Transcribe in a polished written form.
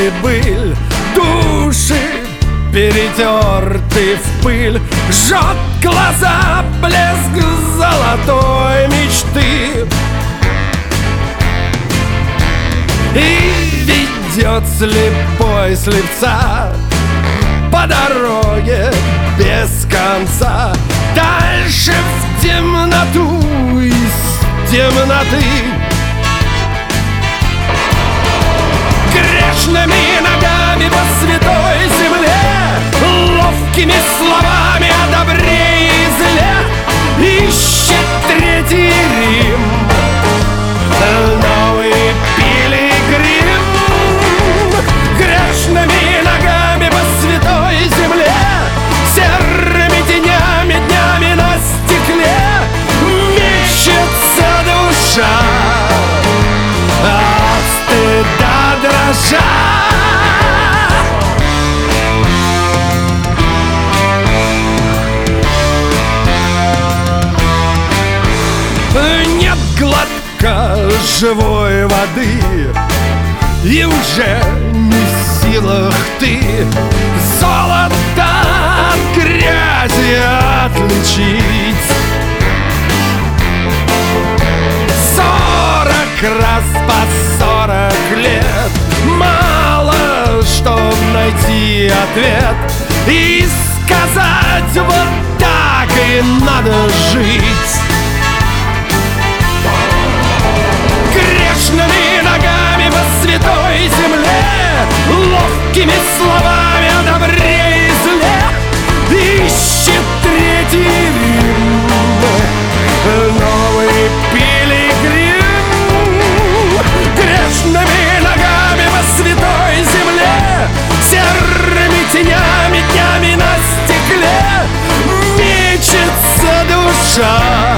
и быль, души перетерты в пыль. Жжет глаза блеск золотой мечты, и ведет слепой слепца по дороге без конца, дальше в темноту из темноты. Грешными ногами по святой земле, ловкими словами о добре и зле ищет Третий Рим, новый пилигрим. Грешными ногами по святой земле, серыми тенями днями на стекле мечется душа, от стыда дрожа. Нет глотка живой воды, и уже не в силах ты золото от грязи отличить. 40 раз по 40 лет, мало чтоб найти ответ и сказать: вот так и надо жить. Грешными ногами по святой земле, ловкими словами о добре и зле ищет Третий Рим, новый пилигрим. Грешными ногами по святой земле, серыми тенями днями на стекле мечется душа,